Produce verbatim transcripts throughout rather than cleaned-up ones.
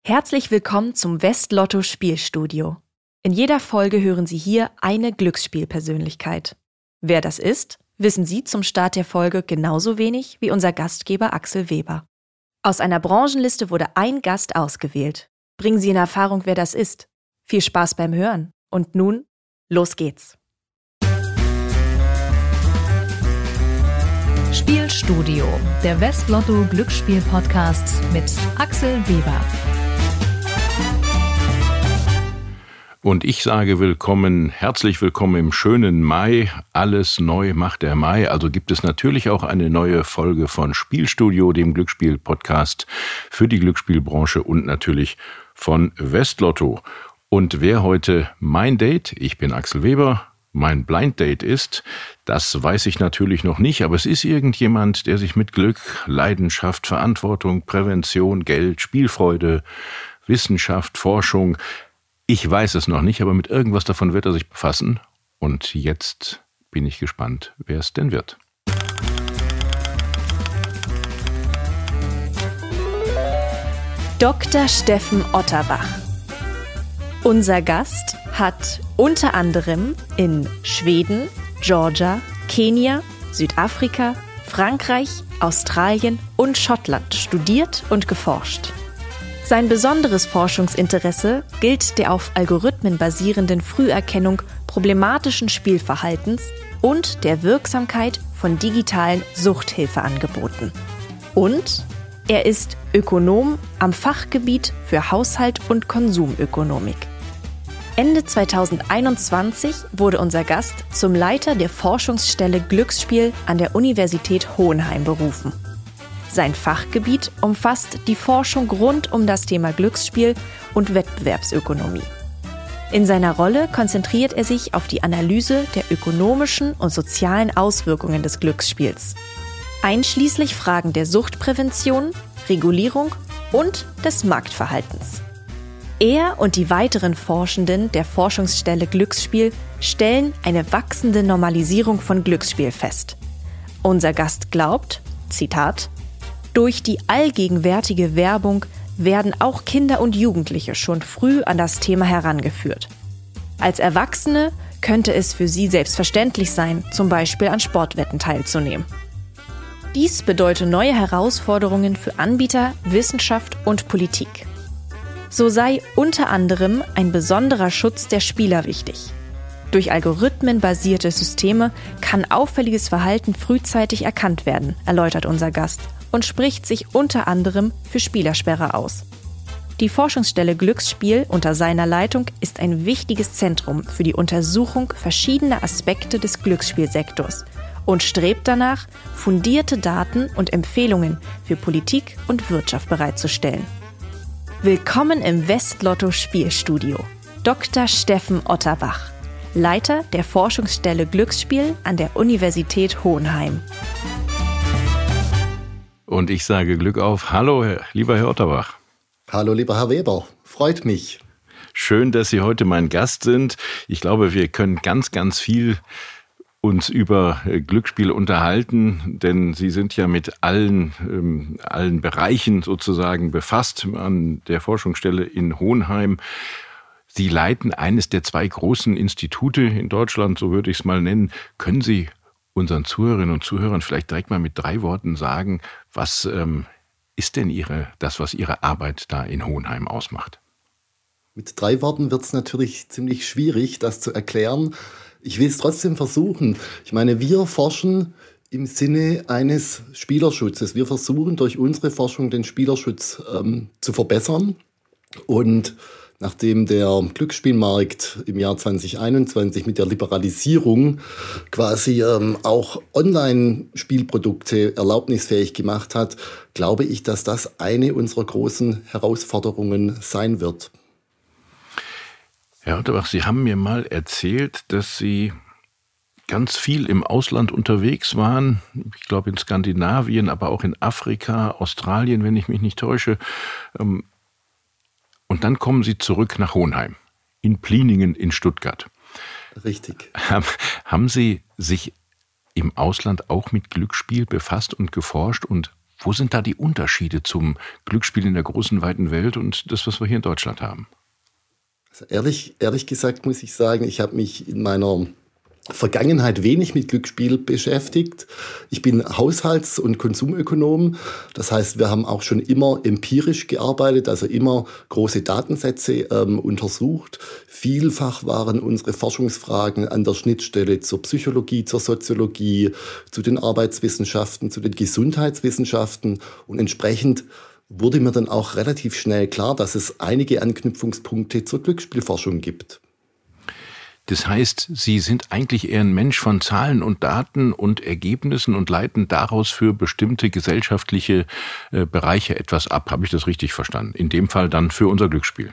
Herzlich willkommen zum Westlotto Spielstudio. In jeder Folge hören Sie hier eine Glücksspielpersönlichkeit. Wer das ist, wissen Sie zum Start der Folge genauso wenig wie unser Gastgeber Axel Weber. Aus einer Branchenliste wurde ein Gast ausgewählt. Bringen Sie in Erfahrung, wer das ist. Viel Spaß beim Hören. Und nun, los geht's. Spielstudio, der Westlotto Glücksspiel-Podcast mit Axel Weber. Und ich sage willkommen, herzlich willkommen im schönen Mai. Alles neu macht der Mai. Also gibt es natürlich auch eine neue Folge von Spielstudio, dem Glücksspiel-Podcast für die Glücksspielbranche und natürlich von Westlotto. Und wer heute mein Date, ich bin Axel Weber, mein Blind Date ist, das weiß ich natürlich noch nicht, aber es ist irgendjemand, der sich mit Glück, Leidenschaft, Verantwortung, Prävention, Geld, Spielfreude, Wissenschaft, Forschung, ich weiß es noch nicht, aber mit irgendwas davon wird er sich befassen. Und jetzt bin ich gespannt, wer es denn wird. Doktor Steffen Otterbach. Unser Gast hat unter anderem in Schweden, Georgia, Kenia, Südafrika, Frankreich, Australien und Schottland studiert und geforscht. Sein besonderes Forschungsinteresse gilt der auf Algorithmen basierenden Früherkennung problematischen Spielverhaltens und der Wirksamkeit von digitalen Suchthilfeangeboten. Und er ist Ökonom am Fachgebiet für Haushalt und Konsumökonomik. Ende zweitausendeinundzwanzig wurde unser Gast zum Leiter der Forschungsstelle Glücksspiel an der Universität Hohenheim berufen. Sein Fachgebiet umfasst die Forschung rund um das Thema Glücksspiel und Wettbewerbsökonomie. In seiner Rolle konzentriert er sich auf die Analyse der ökonomischen und sozialen Auswirkungen des Glücksspiels, einschließlich Fragen der Suchtprävention, Regulierung und des Marktverhaltens. Er und die weiteren Forschenden der Forschungsstelle Glücksspiel stellen eine wachsende Normalisierung von Glücksspiel fest. Unser Gast glaubt, Zitat, durch die allgegenwärtige Werbung werden auch Kinder und Jugendliche schon früh an das Thema herangeführt. Als Erwachsene könnte es für sie selbstverständlich sein, zum Beispiel an Sportwetten teilzunehmen. Dies bedeutet neue Herausforderungen für Anbieter, Wissenschaft und Politik. So sei unter anderem ein besonderer Schutz der Spieler wichtig. Durch algorithmenbasierte Systeme kann auffälliges Verhalten frühzeitig erkannt werden, erläutert unser Gast und spricht sich unter anderem für Spielersperre aus. Die Forschungsstelle Glücksspiel unter seiner Leitung ist ein wichtiges Zentrum für die Untersuchung verschiedener Aspekte des Glücksspielsektors und strebt danach, fundierte Daten und Empfehlungen für Politik und Wirtschaft bereitzustellen. Willkommen im Westlotto Spielstudio, Doktor Steffen Otterbach, Leiter der Forschungsstelle Glücksspiel an der Universität Hohenheim. Und ich sage Glück auf. Hallo, lieber Herr Otterbach. Hallo, lieber Herr Weber. Freut mich. Schön, dass Sie heute mein Gast sind. Ich glaube, wir können ganz, ganz viel uns über Glücksspiel unterhalten, denn Sie sind ja mit allen, ähm, allen Bereichen sozusagen befasst an der Forschungsstelle in Hohenheim. Sie leiten eines der zwei großen Institute in Deutschland, so würde ich es mal nennen. Können Sie unseren Zuhörerinnen und Zuhörern vielleicht direkt mal mit drei Worten sagen, was ähm, ist denn Ihre, das, was Ihre Arbeit da in Hohenheim ausmacht? Mit drei Worten wird es natürlich ziemlich schwierig, das zu erklären. Ich will es trotzdem versuchen. Ich meine, wir forschen im Sinne eines Spielerschutzes. Wir versuchen durch unsere Forschung den Spielerschutz ähm, zu verbessern. Und nachdem der Glücksspielmarkt im Jahr zwanzig einundzwanzig mit der Liberalisierung quasi ähm, auch Online-Spielprodukte erlaubnisfähig gemacht hat, glaube ich, dass das eine unserer großen Herausforderungen sein wird. Herr Otterbach, Sie haben mir mal erzählt, dass Sie ganz viel im Ausland unterwegs waren. Ich glaube in Skandinavien, aber auch in Afrika, Australien, wenn ich mich nicht täusche. Und dann kommen Sie zurück nach Hohenheim, in Pliningen in Stuttgart. Richtig. Haben Sie sich im Ausland auch mit Glücksspiel befasst und geforscht? Und Wo sind da die Unterschiede zum Glücksspiel in der großen, weiten Welt und das, was wir hier in Deutschland haben? Also ehrlich, ehrlich gesagt muss ich sagen, ich habe mich in meiner Vergangenheit wenig mit Glücksspiel beschäftigt. Ich bin Haushalts- und Konsumökonom. Das heißt, wir haben auch schon immer empirisch gearbeitet, also immer große Datensätze ähm, untersucht. Vielfach waren unsere Forschungsfragen an der Schnittstelle zur Psychologie, zur Soziologie, zu den Arbeitswissenschaften, zu den Gesundheitswissenschaften. Und entsprechend wurde mir dann auch relativ schnell klar, dass es einige Anknüpfungspunkte zur Glücksspielforschung gibt. Das heißt, Sie sind eigentlich eher ein Mensch von Zahlen und Daten und Ergebnissen und leiten daraus für bestimmte gesellschaftliche äh, Bereiche etwas ab. Habe ich das richtig verstanden? In dem Fall dann für unser Glücksspiel.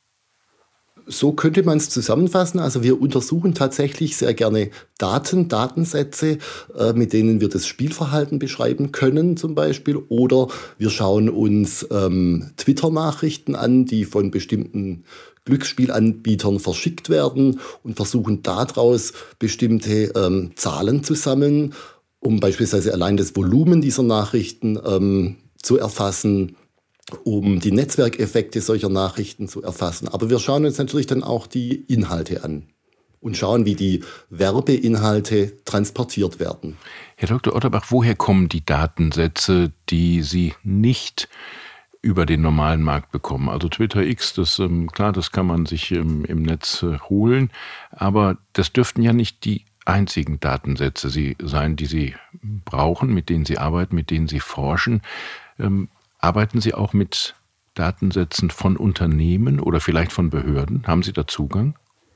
So könnte man es zusammenfassen. Also wir untersuchen tatsächlich sehr gerne Daten, Datensätze, äh, mit denen wir das Spielverhalten beschreiben können zum Beispiel. Oder wir schauen uns ähm, Twitter-Nachrichten an, die von bestimmten Glücksspielanbietern verschickt werden und versuchen daraus bestimmte ähm, Zahlen zu sammeln, um beispielsweise allein das Volumen dieser Nachrichten ähm, zu erfassen, um die Netzwerkeffekte solcher Nachrichten zu erfassen. Aber wir schauen uns natürlich dann auch die Inhalte an und schauen, wie die Werbeinhalte transportiert werden. Herr Doktor Otterbach, woher kommen die Datensätze, die Sie nicht über den normalen Markt bekommen? Also Twitter X, das ähm, klar, das kann man sich ähm, im Netz äh, holen, aber das dürften ja nicht die einzigen Datensätze Sie sein, die Sie brauchen, mit denen Sie arbeiten, mit denen Sie forschen. Ähm, arbeiten Sie auch mit Datensätzen von Unternehmen oder vielleicht von Behörden? Haben Sie da Zugang?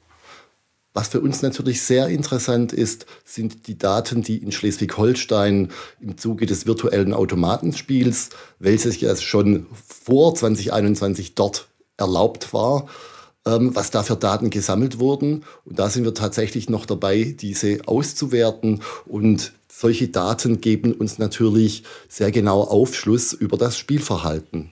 Was für uns natürlich sehr interessant ist, sind die Daten, die in Schleswig-Holstein im Zuge des virtuellen Automatenspiels, welches ja schon vor zwanzig einundzwanzig dort erlaubt war, was da für Daten gesammelt wurden. Und da sind wir tatsächlich noch dabei, diese auszuwerten. Und solche Daten geben uns natürlich sehr genau Aufschluss über das Spielverhalten.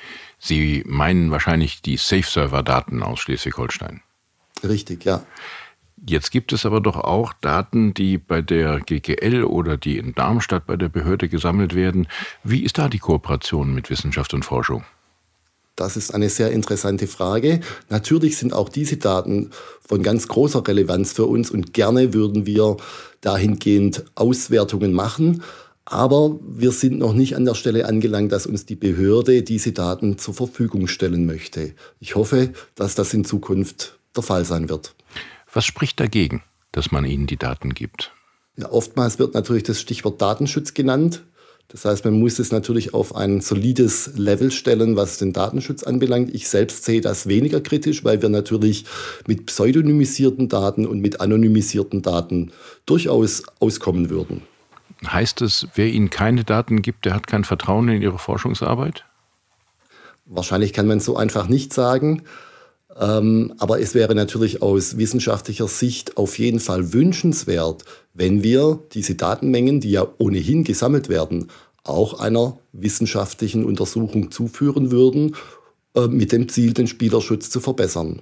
Sie meinen wahrscheinlich die Safe-Server-Daten aus Schleswig-Holstein. Richtig, ja. Jetzt gibt es aber doch auch Daten, die bei der G G L oder die in Darmstadt bei der Behörde gesammelt werden. Wie ist da die Kooperation mit Wissenschaft und Forschung? Das ist eine sehr interessante Frage. Natürlich sind auch diese Daten von ganz großer Relevanz für uns und gerne würden wir dahingehend Auswertungen machen. Aber wir sind noch nicht an der Stelle angelangt, dass uns die Behörde diese Daten zur Verfügung stellen möchte. Ich hoffe, dass das in Zukunft der Fall sein wird. Was spricht dagegen, dass man ihnen die Daten gibt? Ja, oftmals wird natürlich das Stichwort Datenschutz genannt. Das heißt, man muss es natürlich auf ein solides Level stellen, was den Datenschutz anbelangt. Ich selbst sehe das weniger kritisch, weil wir natürlich mit pseudonymisierten Daten und mit anonymisierten Daten durchaus auskommen würden. Heißt es, wer Ihnen keine Daten gibt, der hat kein Vertrauen in Ihre Forschungsarbeit? Wahrscheinlich kann man es so einfach nicht sagen. Ähm, aber es wäre natürlich aus wissenschaftlicher Sicht auf jeden Fall wünschenswert, wenn wir diese Datenmengen, die ja ohnehin gesammelt werden, auch einer wissenschaftlichen Untersuchung zuführen würden, äh, mit dem Ziel, den Spielerschutz zu verbessern.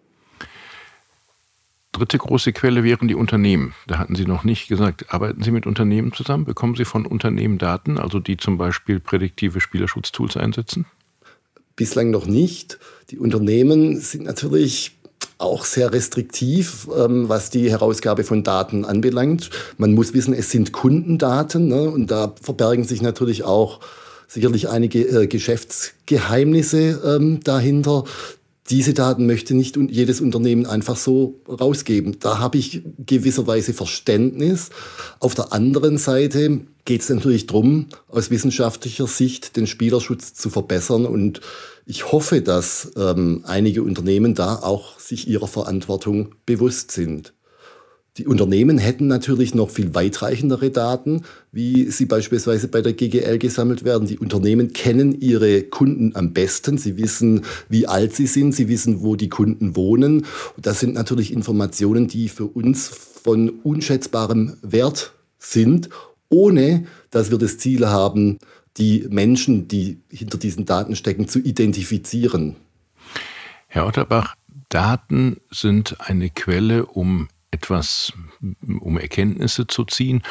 Dritte große Quelle wären die Unternehmen. Da hatten Sie noch nicht gesagt, arbeiten Sie mit Unternehmen zusammen? Bekommen Sie von Unternehmen Daten, also die zum Beispiel prädiktive Spielerschutztools einsetzen? Bislang noch nicht. Die Unternehmen sind natürlich auch sehr restriktiv, ähm, was die Herausgabe von Daten anbelangt. Man muss wissen, es sind Kundendaten, ne? Und da verbergen sich natürlich auch sicherlich einige äh, Geschäftsgeheimnisse ähm, dahinter. Diese Daten möchte nicht jedes Unternehmen einfach so rausgeben. Da habe ich gewisserweise Verständnis. Auf der anderen Seite geht es natürlich darum, aus wissenschaftlicher Sicht den Spielerschutz zu verbessern. Und ich hoffe, dass ähm, einige Unternehmen da auch sich ihrer Verantwortung bewusst sind. Die Unternehmen hätten natürlich noch viel weitreichendere Daten, wie sie beispielsweise bei der G G L gesammelt werden. Die Unternehmen kennen ihre Kunden am besten. Sie wissen, wie alt sie sind. Sie wissen, wo die Kunden wohnen. Und das sind natürlich Informationen, die für uns von unschätzbarem Wert sind, ohne dass wir das Ziel haben, die Menschen, die hinter diesen Daten stecken, zu identifizieren. Herr Otterbach, Daten sind eine Quelle, um etwas, um Erkenntnisse zu ziehen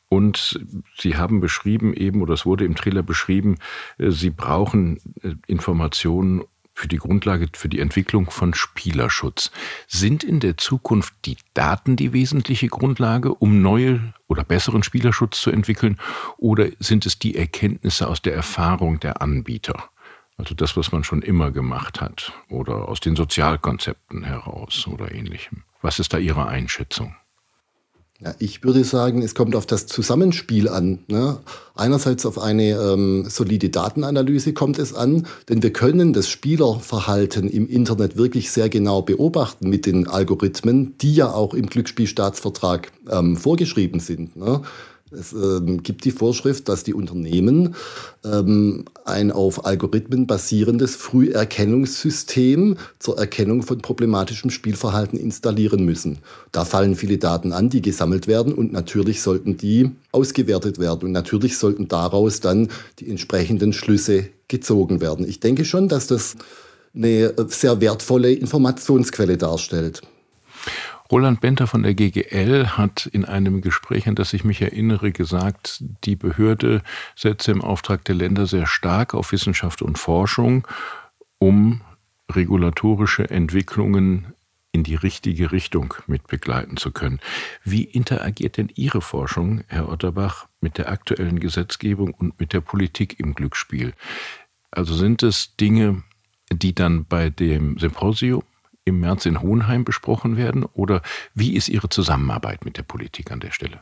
Und Sie haben beschrieben eben, oder es wurde im Trailer beschrieben, Sie brauchen Informationen für die Grundlage, für die Entwicklung von Spielerschutz. Sind in der Zukunft die Daten die wesentliche Grundlage, um neue oder besseren Spielerschutz zu entwickeln? Oder sind es die Erkenntnisse aus der Erfahrung der Anbieter? Also das, was man schon immer gemacht hat oder aus den Sozialkonzepten heraus oder Ähnlichem. Was ist da Ihre Einschätzung? Ja, ich würde sagen, es kommt auf das Zusammenspiel an. Ne? Einerseits auf eine ähm, solide Datenanalyse kommt es an, denn wir können das Spielerverhalten im Internet wirklich sehr genau beobachten mit den Algorithmen, die ja auch im Glücksspielstaatsvertrag ähm, vorgeschrieben sind. Ne? Es ähm, gibt die Vorschrift, dass die Unternehmen ähm, ein auf Algorithmen basierendes Früherkennungssystem zur Erkennung von problematischem Spielverhalten installieren müssen. Da fallen viele Daten an, die gesammelt werden und natürlich sollten die ausgewertet werden und natürlich sollten daraus dann die entsprechenden Schlüsse gezogen werden. Ich denke schon, dass das eine sehr wertvolle Informationsquelle darstellt. Roland Benter von der G G L hat in einem Gespräch, an das ich mich erinnere, gesagt, die Behörde setze im Auftrag der Länder sehr stark auf Wissenschaft und Forschung, um regulatorische Entwicklungen in die richtige Richtung mit begleiten zu können. Wie interagiert denn Ihre Forschung, Herr Otterbach, mit der aktuellen Gesetzgebung und mit der Politik im Glücksspiel? Also sind es Dinge, die dann bei dem Symposium im März in Hohenheim besprochen werden? Oder wie ist Ihre Zusammenarbeit mit der Politik an der Stelle?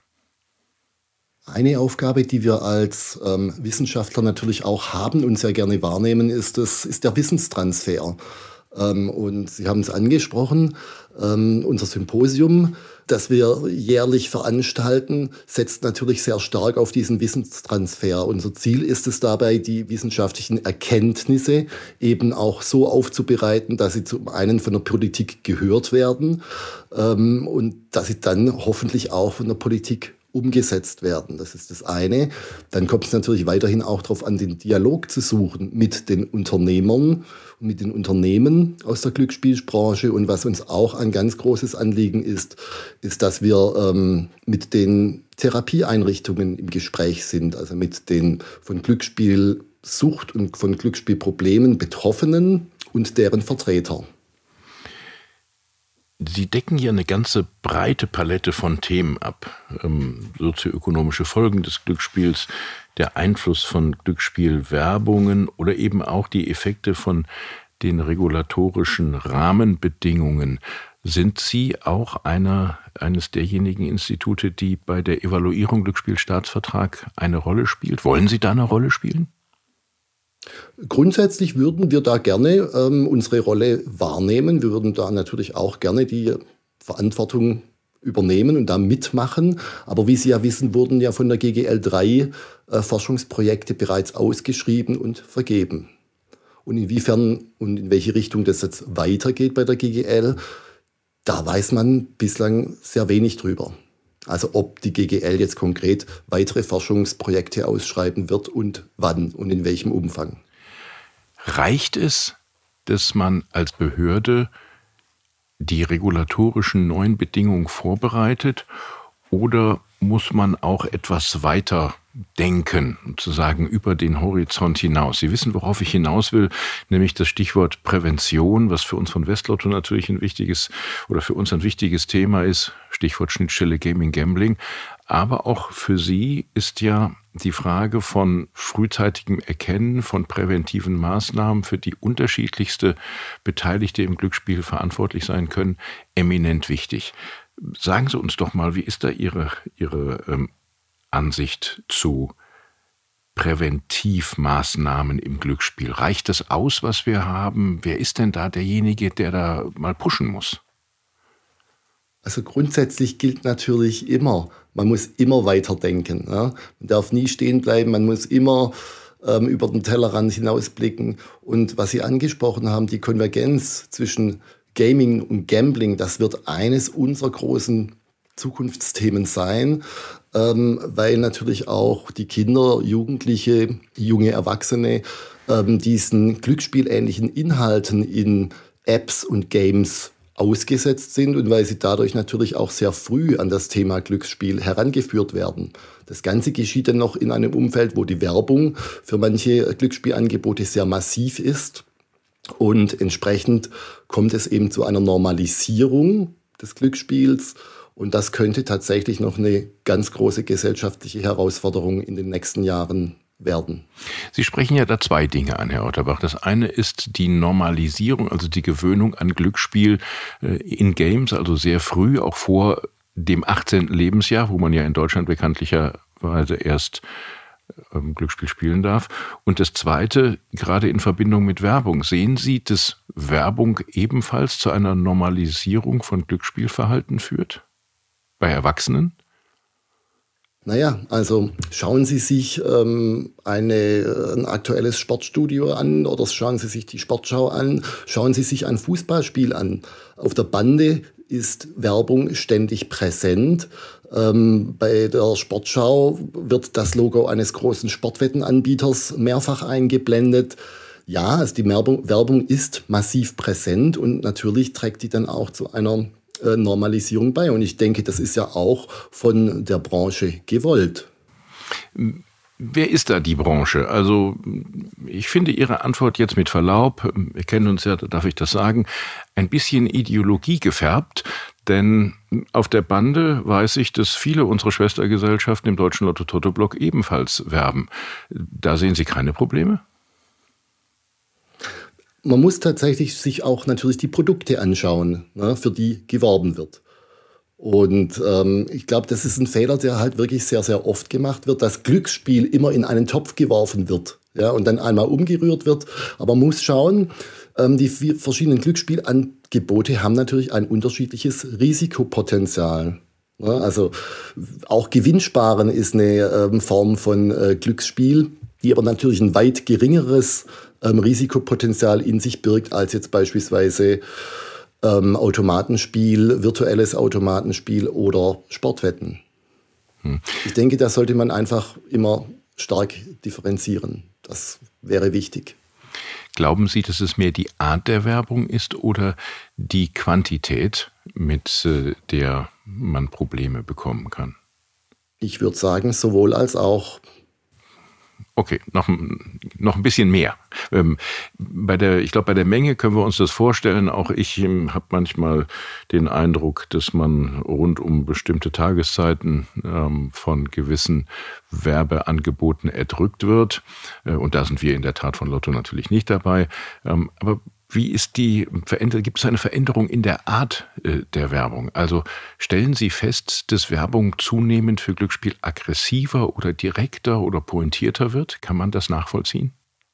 Eine Aufgabe, die wir als ähm, Wissenschaftler natürlich auch haben und sehr gerne wahrnehmen, ist, das, ist der Wissenstransfer. Ähm, und Sie haben es angesprochen, ähm, unser Symposium, das wir jährlich veranstalten, setzt natürlich sehr stark auf diesen Wissenstransfer. Unser Ziel ist es dabei, die wissenschaftlichen Erkenntnisse eben auch so aufzubereiten, dass sie zum einen von der Politik gehört werden ähm, und dass sie dann hoffentlich auch von der Politik umgesetzt werden. Das ist das eine. Dann kommt es natürlich weiterhin auch darauf an, den Dialog zu suchen mit den Unternehmern und mit den Unternehmen aus der Glücksspielbranche. Und was uns auch ein ganz großes Anliegen ist, ist, dass wir ähm, mit den Therapieeinrichtungen im Gespräch sind, also mit den von Glücksspielsucht und von Glücksspielproblemen Betroffenen und deren Vertreter. Sie decken ja eine ganze breite Palette von Themen ab. Ähm, sozioökonomische Folgen des Glücksspiels, der Einfluss von Glücksspielwerbungen oder eben auch die Effekte von den regulatorischen Rahmenbedingungen. Sind Sie auch einer, eines derjenigen Institute, die bei der Evaluierung Glücksspielstaatsvertrag eine Rolle spielt? Wollen Sie da eine Rolle spielen? Grundsätzlich würden wir da gerne ähm, unsere Rolle wahrnehmen. Wir würden da natürlich auch gerne die Verantwortung übernehmen und da mitmachen. Aber wie Sie ja wissen, wurden ja von der G G L drei äh, Forschungsprojekte bereits ausgeschrieben und vergeben. Und inwiefern und in welche Richtung das jetzt weitergeht bei der G G L, da weiß man bislang sehr wenig drüber. Also ob die G G L jetzt konkret weitere Forschungsprojekte ausschreiben wird und wann und in welchem Umfang. Reicht es, dass man als Behörde die regulatorischen neuen Bedingungen vorbereitet oder muss man auch etwas weiter denken, sozusagen über den Horizont hinaus? Sie wissen, worauf ich hinaus will, nämlich das Stichwort Prävention, was für uns von Westlotto natürlich ein wichtiges oder für uns ein wichtiges Thema ist, Stichwort Schnittstelle Gaming, Gambling. Aber auch für Sie ist ja die Frage von frühzeitigem Erkennen von präventiven Maßnahmen, für die unterschiedlichste Beteiligte im Glücksspiel verantwortlich sein können, eminent wichtig. Sagen Sie uns doch mal, wie ist da Ihre, Ihre ähm, Ansicht zu Präventivmaßnahmen im Glücksspiel? Reicht das aus, was wir haben? Wer ist denn da derjenige, der da mal pushen muss? Also grundsätzlich gilt natürlich immer, man muss immer weiterdenken. Ja? Man darf nie stehen bleiben, man muss immer ähm, über den Tellerrand hinausblicken. Und was Sie angesprochen haben, die Konvergenz zwischen Gaming und Gambling, das wird eines unserer großen Zukunftsthemen sein, ähm, weil natürlich auch die Kinder, Jugendliche, junge Erwachsene ähm, diesen glücksspielähnlichen Inhalten in Apps und Games ausgesetzt sind und weil sie dadurch natürlich auch sehr früh an das Thema Glücksspiel herangeführt werden. Das Ganze geschieht dann noch in einem Umfeld, wo die Werbung für manche Glücksspielangebote sehr massiv ist und entsprechend kommt es eben zu einer Normalisierung des Glücksspiels und das könnte tatsächlich noch eine ganz große gesellschaftliche Herausforderung in den nächsten Jahren werden. Sie sprechen ja da zwei Dinge an, Herr Otterbach. Das eine ist die Normalisierung, also die Gewöhnung an Glücksspiel in Games, also sehr früh, auch vor dem achtzehnten Lebensjahr, wo man ja in Deutschland bekanntlicherweise erst ähm, Glücksspiel spielen darf. Und das zweite, gerade in Verbindung mit Werbung. Sehen Sie, dass Werbung ebenfalls zu einer Normalisierung von Glücksspielverhalten führt? Bei Erwachsenen? Naja, also schauen Sie sich ähm, eine, ein aktuelles Sportstudio an oder schauen Sie sich die Sportschau an, schauen Sie sich ein Fußballspiel an. Auf der Bande ist Werbung ständig präsent. Ähm, bei der Sportschau wird das Logo eines großen Sportwettenanbieters mehrfach eingeblendet. Ja, also die Werbung, Werbung ist massiv präsent und natürlich trägt die dann auch zu einer Normalisierung bei. Und ich denke, das ist ja auch von der Branche gewollt. Wer ist da die Branche? Also ich finde Ihre Antwort jetzt mit Verlaub, wir kennen uns ja, darf ich das sagen, ein bisschen Ideologie gefärbt. Denn auf der Bande weiß ich, dass viele unserer Schwestergesellschaften im Deutschen Lotto-Toto-Block ebenfalls werben. Da sehen Sie keine Probleme? Man muss tatsächlich sich auch natürlich die Produkte anschauen, ne, für die geworben wird. Und ähm, ich glaube, das ist ein Fehler, der halt wirklich sehr, sehr oft gemacht wird, dass Glücksspiel immer in einen Topf geworfen wird, ja, und dann einmal umgerührt wird. Aber man muss schauen, ähm, die verschiedenen Glücksspielangebote haben natürlich ein unterschiedliches Risikopotenzial. Ne? Also auch Gewinnsparen ist eine ähm, Form von äh, Glücksspiel, die aber natürlich ein weit geringeres ähm, Risikopotenzial in sich birgt, als jetzt beispielsweise ähm, Automatenspiel, virtuelles Automatenspiel oder Sportwetten. Hm. Ich denke, da sollte man einfach immer stark differenzieren. Das wäre wichtig. Glauben Sie, dass es mehr die Art der Werbung ist oder die Quantität, mit äh, der man Probleme bekommen kann? Ich würde sagen, sowohl als auch. Okay, noch, noch ein bisschen mehr. Ähm, bei der, ich glaube, bei der Menge können wir uns das vorstellen. Auch ich ähm, habe manchmal den Eindruck, dass man rund um bestimmte Tageszeiten ähm, von gewissen Werbeangeboten erdrückt wird. Äh, und da sind wir in der Tat von Lotto natürlich nicht dabei. Ähm, aber wie ist die Veränderung? Gibt es eine Veränderung in der Art äh, der Werbung? Also stellen Sie fest, dass Werbung zunehmend für Glücksspiel aggressiver oder direkter oder pointierter wird? Kann man das nachvollziehen?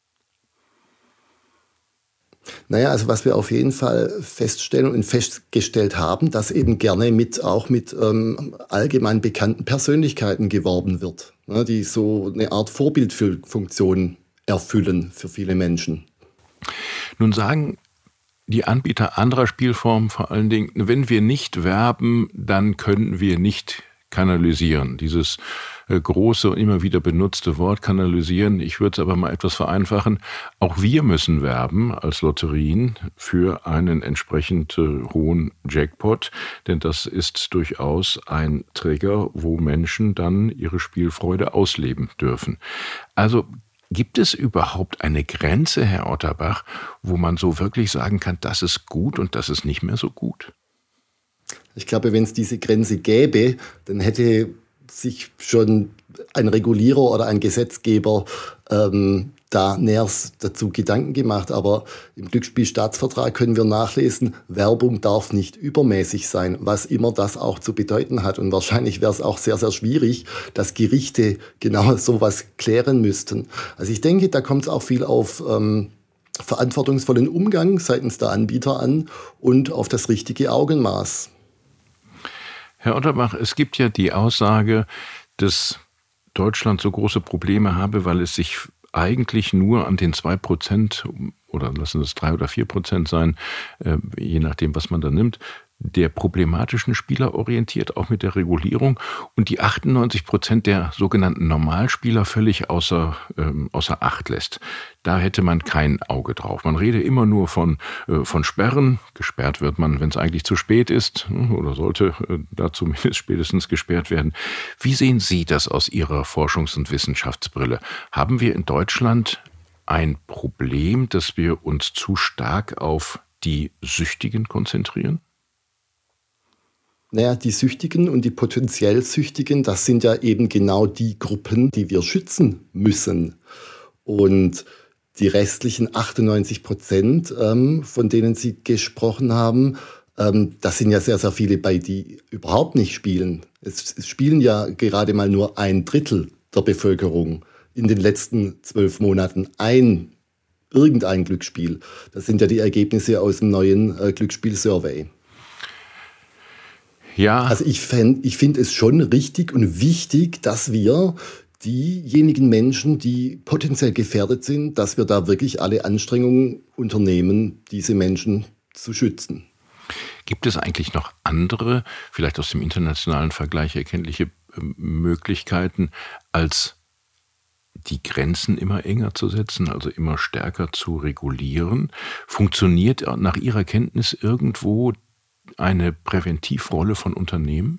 Naja, also was wir auf jeden Fall feststellen und festgestellt haben, dass eben gerne mit auch mit ähm, allgemein bekannten Persönlichkeiten geworben wird, ne, die so eine Art Vorbildfunktion erfüllen für viele Menschen. Nun sagen die Anbieter anderer Spielformen vor allen Dingen, wenn wir nicht werben, dann können wir nicht kanalisieren. Dieses äh, große und immer wieder benutzte Wort kanalisieren, ich würde es aber mal etwas vereinfachen. Auch wir müssen werben als Lotterien für einen entsprechend äh, hohen Jackpot, denn das ist durchaus ein Trigger, wo Menschen dann ihre Spielfreude ausleben dürfen. Also gibt es überhaupt eine Grenze, Herr Otterbach, wo man so wirklich sagen kann, das ist gut und das ist nicht mehr so gut? Ich glaube, wenn es diese Grenze gäbe, dann hätte sich schon ein Regulierer oder ein Gesetzgeber ähm, da näher dazu Gedanken gemacht. Aber im Glücksspielstaatsvertrag können wir nachlesen, Werbung darf nicht übermäßig sein, was immer das auch zu bedeuten hat. Und wahrscheinlich wäre es auch sehr, sehr schwierig, dass Gerichte genau sowas klären müssten. Also ich denke, da kommt es auch viel auf ähm, verantwortungsvollen Umgang seitens der Anbieter an und auf das richtige Augenmaß. Herr Otterbach, es gibt ja die Aussage, dass Deutschland so große Probleme habe, weil es sich eigentlich nur an den zwei Prozent oder lassen es drei oder vier Prozent sein, je nachdem, was man da nimmt, der problematischen Spieler orientiert, auch mit der Regulierung, und die achtundneunzig Prozent der sogenannten Normalspieler völlig außer, ähm, außer Acht lässt. Da hätte man kein Auge drauf. Man rede immer nur von, äh, von Sperren. Gesperrt wird man, wenn es eigentlich zu spät ist, oder sollte äh, da zumindest spätestens gesperrt werden. Wie sehen Sie das aus Ihrer Forschungs- und Wissenschaftsbrille? Haben wir in Deutschland ein Problem, dass wir uns zu stark auf die Süchtigen konzentrieren? Naja, die Süchtigen und die potenziell Süchtigen, das sind ja eben genau die Gruppen, die wir schützen müssen. Und die restlichen achtundneunzig Prozent, ähm, von denen Sie gesprochen haben, ähm, das sind ja sehr, sehr viele bei, die überhaupt nicht spielen. Es, es spielen ja gerade mal nur ein Drittel der Bevölkerung in den letzten zwölf Monaten ein, irgendein Glücksspiel. Das sind ja die Ergebnisse aus dem neuen äh, Glücksspiel-Survey. Ja. Also ich, fänd, ich finde es schon richtig und wichtig, dass wir diejenigen Menschen, die potenziell gefährdet sind, dass wir da wirklich alle Anstrengungen unternehmen, diese Menschen zu schützen. Gibt es eigentlich noch andere, vielleicht aus dem internationalen Vergleich erkenntliche Möglichkeiten, als die Grenzen immer enger zu setzen, also immer stärker zu regulieren? Funktioniert nach Ihrer Kenntnis irgendwo eine Präventivrolle von Unternehmen?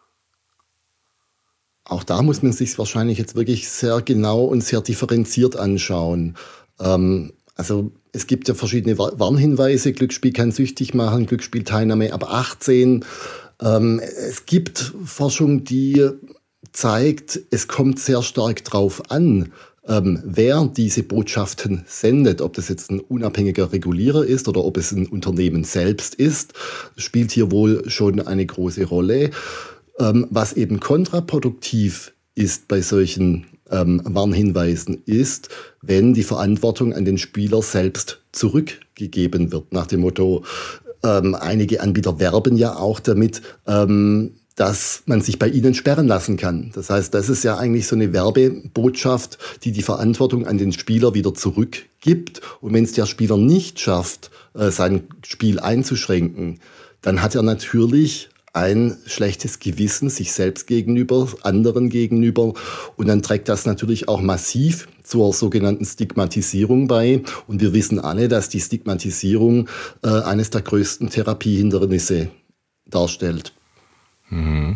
Auch da muss man sich wahrscheinlich jetzt wirklich sehr genau und sehr differenziert anschauen. Ähm, also es gibt ja verschiedene Warnhinweise. Glücksspiel kann süchtig machen, Glücksspielteilnahme ab achtzehn. Ähm, es gibt Forschung, die zeigt, es kommt sehr stark drauf an, ähm, wer diese Botschaften sendet. Ob das jetzt ein unabhängiger Regulierer ist oder ob es ein Unternehmen selbst ist, spielt hier wohl schon eine große Rolle. Ähm, was eben kontraproduktiv ist bei solchen ähm, Warnhinweisen ist, wenn die Verantwortung an den Spieler selbst zurückgegeben wird. Nach dem Motto, ähm, einige Anbieter werben ja auch damit, ähm, dass man sich bei ihnen sperren lassen kann. Das heißt, das ist ja eigentlich so eine Werbebotschaft, die die Verantwortung an den Spieler wieder zurückgibt. Und wenn es der Spieler nicht schafft, äh, sein Spiel einzuschränken, dann hat er natürlich ein schlechtes Gewissen sich selbst gegenüber, anderen gegenüber. Und dann trägt das natürlich auch massiv zur sogenannten Stigmatisierung bei. Und wir wissen alle, dass die Stigmatisierung äh, eines der größten Therapiehindernisse darstellt. Mhm.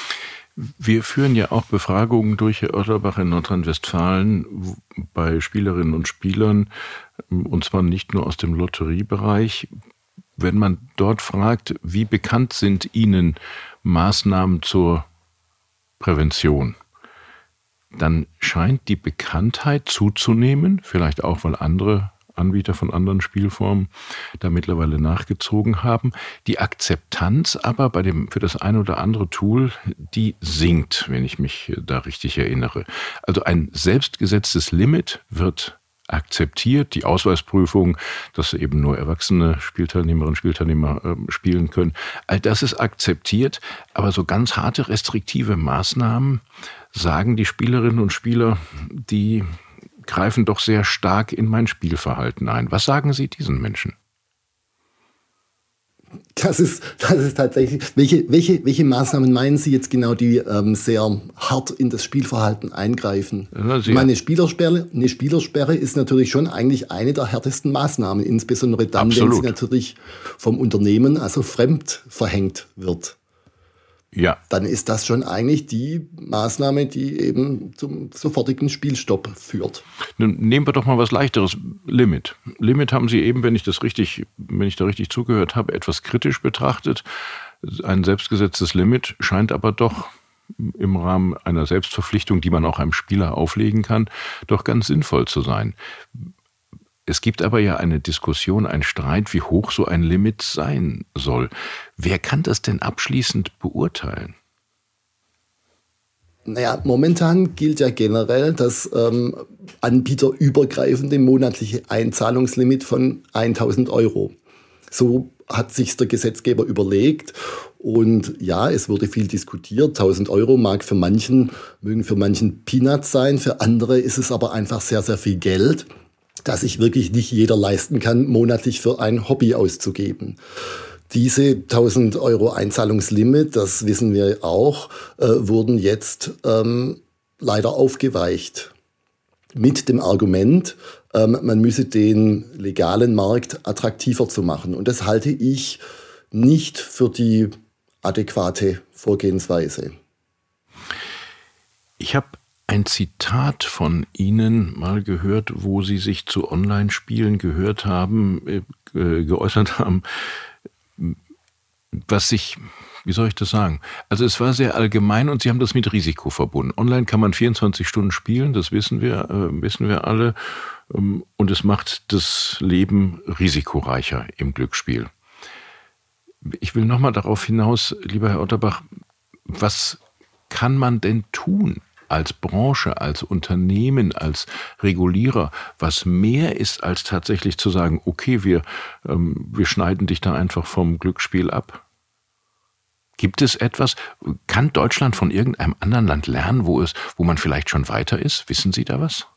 Wir führen ja auch Befragungen durch, Herr Otterbach, in Nordrhein-Westfalen bei Spielerinnen und Spielern, und zwar nicht nur aus dem Lotteriebereich. Wenn man dort fragt, wie bekannt sind Ihnen Maßnahmen zur Prävention, dann scheint die Bekanntheit zuzunehmen, vielleicht auch, weil andere Anbieter von anderen Spielformen da mittlerweile nachgezogen haben. Die Akzeptanz aber bei dem, für das eine oder andere Tool, die sinkt, wenn ich mich da richtig erinnere. Also ein selbstgesetztes Limit wird akzeptiert, die Ausweisprüfung, dass eben nur erwachsene Spielteilnehmerinnen und Spielteilnehmer äh, spielen können. All das ist akzeptiert, aber so ganz harte restriktive Maßnahmen, sagen die Spielerinnen und Spieler, die greifen doch sehr stark in mein Spielverhalten ein. Was sagen Sie diesen Menschen? Das ist, das ist tatsächlich, welche, welche, welche Maßnahmen meinen Sie jetzt genau, die ähm, sehr hart in das Spielverhalten eingreifen? Ja, ich meine, eine Spielersperre, eine Spielersperre ist natürlich schon eigentlich eine der härtesten Maßnahmen, insbesondere dann, Absolut. wenn sie natürlich vom Unternehmen, also fremd verhängt wird. Ja. Dann ist das schon eigentlich die Maßnahme, die eben zum sofortigen Spielstopp führt. Nun nehmen wir doch mal was Leichteres. Limit. Limit haben Sie eben, wenn ich das richtig, wenn ich da richtig zugehört habe, etwas kritisch betrachtet. Ein selbstgesetztes Limit scheint aber doch im Rahmen einer Selbstverpflichtung, die man auch einem Spieler auflegen kann, doch ganz sinnvoll zu sein. Es gibt aber ja eine Diskussion, einen Streit, wie hoch so ein Limit sein soll. Wer kann das denn abschließend beurteilen? Naja, momentan gilt ja generell das ähm, anbieterübergreifende monatliche Einzahlungslimit von tausend Euro. So hat sich der Gesetzgeber überlegt. Und ja, es wurde viel diskutiert. tausend Euro mag für manchen, mögen für manchen Peanuts sein. Für andere ist es aber einfach sehr, sehr viel Geld, das sich wirklich nicht jeder leisten kann, monatlich für ein Hobby auszugeben. Diese tausend Euro Einzahlungslimit, das wissen wir auch, äh, wurden jetzt ähm, leider aufgeweicht. Mit dem Argument, ähm, man müsse den legalen Markt attraktiver zu machen. Und das halte ich nicht für die adäquate Vorgehensweise. Ich habe ein Zitat von Ihnen mal gehört, wo Sie sich zu Online-Spielen gehört haben, äh, geäußert haben, was sich, wie soll ich das sagen? Also es war sehr allgemein und Sie haben das mit Risiko verbunden. Online kann man vierundzwanzig Stunden spielen, das wissen wir, äh, wissen wir alle. Ähm, und es macht das Leben risikoreicher im Glücksspiel. Ich will nochmal darauf hinaus, lieber Herr Otterbach, was kann man denn tun als Branche, als Unternehmen, als Regulierer, was mehr ist, als tatsächlich zu sagen, okay, wir, ähm, wir schneiden dich da einfach vom Glücksspiel ab? Gibt es etwas, kann Deutschland von irgendeinem anderen Land lernen, wo es, wo man vielleicht schon weiter ist? Wissen Sie da was?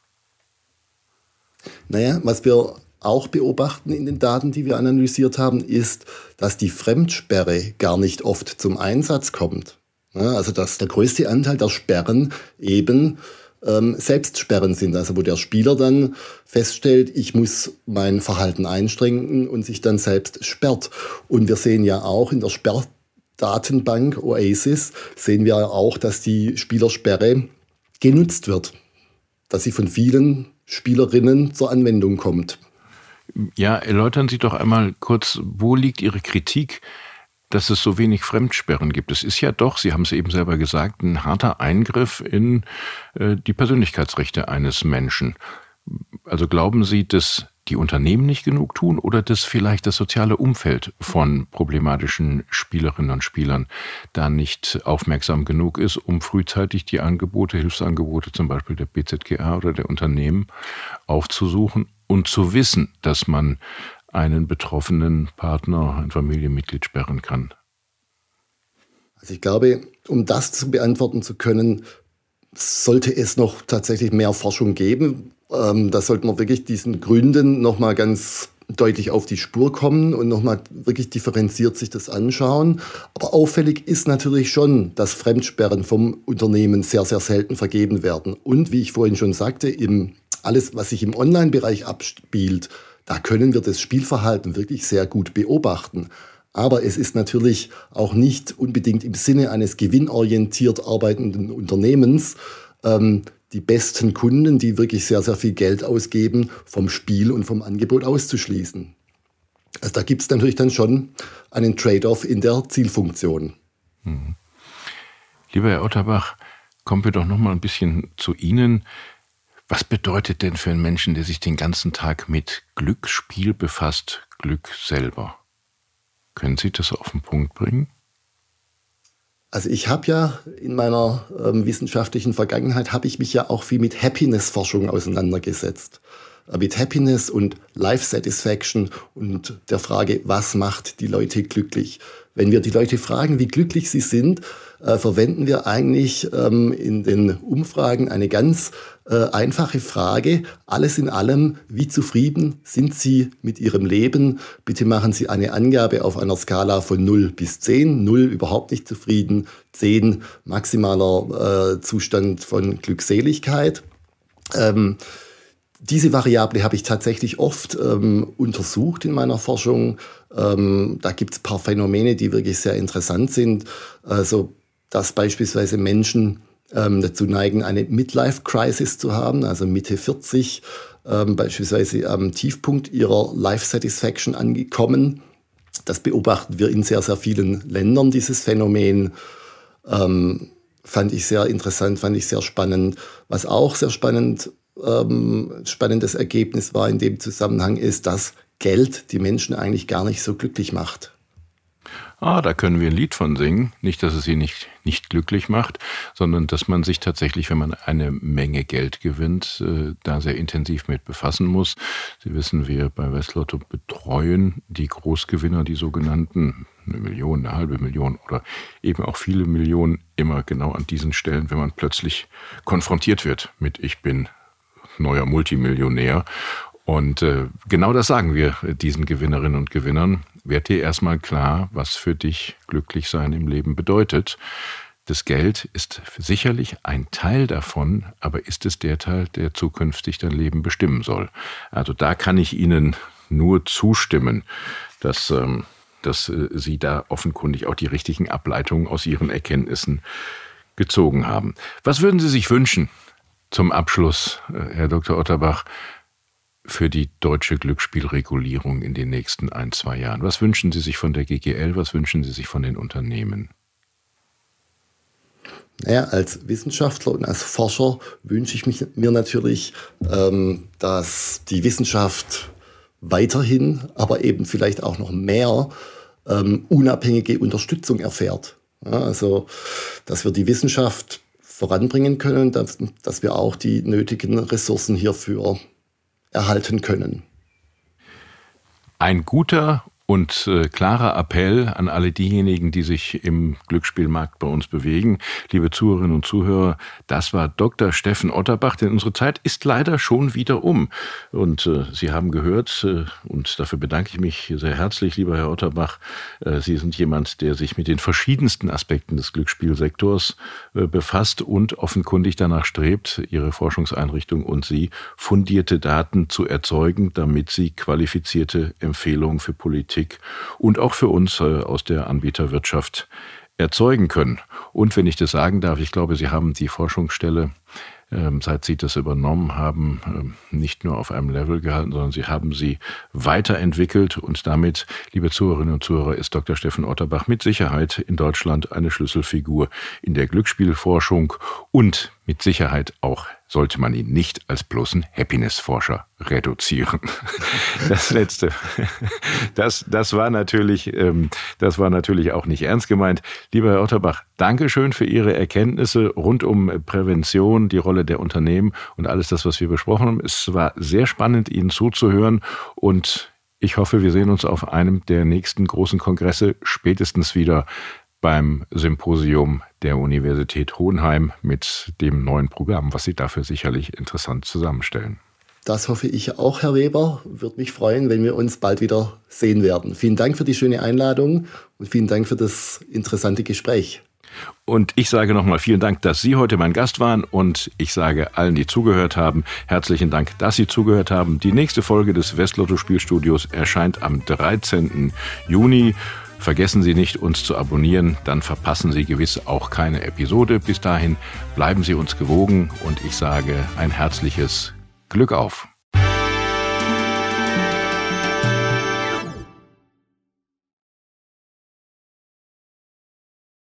Naja, was wir auch beobachten in den Daten, die wir analysiert haben, ist, dass die Fremdsperre gar nicht oft zum Einsatz kommt. Ja, also dass der größte Anteil der Sperren eben ähm, Selbstsperren sind, also wo der Spieler dann feststellt, ich muss mein Verhalten einschränken und sich dann selbst sperrt. Und wir sehen ja auch in der Sperrdatenbank Oasis, sehen wir auch, dass die Spielersperre genutzt wird, dass sie von vielen Spielerinnen zur Anwendung kommt. Ja, erläutern Sie doch einmal kurz, wo liegt Ihre Kritik, dass es so wenig Fremdsperren gibt? Es ist ja doch, Sie haben es eben selber gesagt, ein harter Eingriff in äh, die Persönlichkeitsrechte eines Menschen. Also glauben Sie, dass die Unternehmen nicht genug tun oder dass vielleicht das soziale Umfeld von problematischen Spielerinnen und Spielern da nicht aufmerksam genug ist, um frühzeitig die Angebote, Hilfsangebote zum Beispiel der B Z G A oder der Unternehmen aufzusuchen und zu wissen, dass man einen betroffenen Partner, ein Familienmitglied sperren kann? Also ich glaube, um das zu beantworten zu können, sollte es noch tatsächlich mehr Forschung geben. Ähm, da sollte man wirklich diesen Gründen nochmal ganz deutlich auf die Spur kommen und nochmal wirklich differenziert sich das anschauen. Aber auffällig ist natürlich schon, dass Fremdsperren vom Unternehmen sehr, sehr selten vergeben werden. Und wie ich vorhin schon sagte, im, alles, was sich im Online-Bereich abspielt, da können wir das Spielverhalten wirklich sehr gut beobachten. Aber es ist natürlich auch nicht unbedingt im Sinne eines gewinnorientiert arbeitenden Unternehmens, ähm, die besten Kunden, die wirklich sehr, sehr viel Geld ausgeben, vom Spiel und vom Angebot auszuschließen. Also da gibt es natürlich dann schon einen Trade-off in der Zielfunktion. Hm. Lieber Herr Otterbach, kommen wir doch noch mal ein bisschen zu Ihnen. Was bedeutet denn für einen Menschen, der sich den ganzen Tag mit Glücksspiel befasst, Glück selber? Können Sie das auf den Punkt bringen? Also ich habe ja in meiner ähm, wissenschaftlichen Vergangenheit, habe ich mich ja auch viel mit Happiness-Forschung auseinandergesetzt. Äh, mit Happiness und Life Satisfaction und der Frage, was macht die Leute glücklich? Wenn wir die Leute fragen, wie glücklich sie sind, äh, verwenden wir eigentlich ähm, in den Umfragen eine ganz äh, einfache Frage. Alles in allem, wie zufrieden sind Sie mit Ihrem Leben? Bitte machen Sie eine Angabe auf einer Skala von null bis zehn. null überhaupt nicht zufrieden, zehn maximaler äh, Zustand von Glückseligkeit. Ähm, Diese Variable habe ich tatsächlich oft ähm, untersucht in meiner Forschung. Ähm, da gibt es ein paar Phänomene, die wirklich sehr interessant sind. Also, dass beispielsweise Menschen ähm, dazu neigen, eine Midlife-Crisis zu haben, also Mitte vierzig, ähm, beispielsweise am Tiefpunkt ihrer Life-Satisfaction angekommen. Das beobachten wir in sehr, sehr vielen Ländern, dieses Phänomen. Ähm, fand ich sehr interessant, fand ich sehr spannend. Was auch sehr spannend Ähm, spannendes Ergebnis war in dem Zusammenhang ist, dass Geld die Menschen eigentlich gar nicht so glücklich macht. Ah, da können wir ein Lied von singen. Nicht, dass es sie nicht, nicht glücklich macht, sondern dass man sich tatsächlich, wenn man eine Menge Geld gewinnt, äh, da sehr intensiv mit befassen muss. Sie wissen, wir bei Westlotto betreuen die Großgewinner, die sogenannten, eine Million, eine halbe Million oder eben auch viele Millionen, immer genau an diesen Stellen, wenn man plötzlich konfrontiert wird mit ich bin neuer Multimillionär. Und äh, genau das sagen wir diesen Gewinnerinnen und Gewinnern. Werd dir erstmal klar, was für dich glücklich sein im Leben bedeutet. Das Geld ist sicherlich ein Teil davon, aber ist es der Teil, der zukünftig dein Leben bestimmen soll? Also da kann ich Ihnen nur zustimmen, dass, ähm, dass äh, Sie da offenkundig auch die richtigen Ableitungen aus Ihren Erkenntnissen gezogen haben. Was würden Sie sich wünschen zum Abschluss, äh, Herr Doktor Otterbach, für die deutsche Glücksspielregulierung in den nächsten ein, zwei Jahren? Was wünschen Sie sich von der G G L? Was wünschen Sie sich von den Unternehmen? Naja, als Wissenschaftler und als Forscher wünsche ich mich, mir natürlich, ähm, dass die Wissenschaft weiterhin, aber eben vielleicht auch noch mehr ähm, unabhängige Unterstützung erfährt. Ja, also, dass wir die Wissenschaft voranbringen können, dass, dass wir auch die nötigen Ressourcen hierfür erhalten können. Ein guter und äh, klarer Appell an alle diejenigen, die sich im Glücksspielmarkt bei uns bewegen. Liebe Zuhörerinnen und Zuhörer, das war Doktor Steffen Otterbach, denn unsere Zeit ist leider schon wieder um. Und äh, Sie haben gehört, äh, und dafür bedanke ich mich sehr herzlich, lieber Herr Otterbach, äh, Sie sind jemand, der sich mit den verschiedensten Aspekten des Glücksspielsektors äh, befasst und offenkundig danach strebt, Ihre Forschungseinrichtung und Sie fundierte Daten zu erzeugen, damit Sie qualifizierte Empfehlungen für Politik und auch für uns äh, aus der Anbieterwirtschaft erzeugen können. Und wenn ich das sagen darf, ich glaube, Sie haben die Forschungsstelle, ähm, seit Sie das übernommen haben, ähm, nicht nur auf einem Level gehalten, sondern Sie haben sie weiterentwickelt. Und damit, liebe Zuhörerinnen und Zuhörer, ist Doktor Steffen Otterbach mit Sicherheit in Deutschland eine Schlüsselfigur in der Glücksspielforschung und mit Sicherheit auch sollte man ihn nicht als bloßen Happiness-Forscher reduzieren. Das letzte, das, das war natürlich, ähm, das war natürlich auch nicht ernst gemeint. Lieber Herr Otterbach, Dankeschön für Ihre Erkenntnisse rund um Prävention, die Rolle der Unternehmen und alles das, was wir besprochen haben. Es war sehr spannend, Ihnen zuzuhören und ich hoffe, wir sehen uns auf einem der nächsten großen Kongresse spätestens wieder beim Symposium der Universität Hohenheim mit dem neuen Programm, was Sie dafür sicherlich interessant zusammenstellen. Das hoffe ich auch, Herr Weber. Würde mich freuen, wenn wir uns bald wieder sehen werden. Vielen Dank für die schöne Einladung und vielen Dank für das interessante Gespräch. Und ich sage nochmal vielen Dank, dass Sie heute mein Gast waren und ich sage allen, die zugehört haben, herzlichen Dank, dass Sie zugehört haben. Die nächste Folge des Westlotto Spielstudios erscheint am dreizehnten Juni. Vergessen Sie nicht, uns zu abonnieren, dann verpassen Sie gewiss auch keine Episode. Bis dahin bleiben Sie uns gewogen und ich sage ein herzliches Glück auf.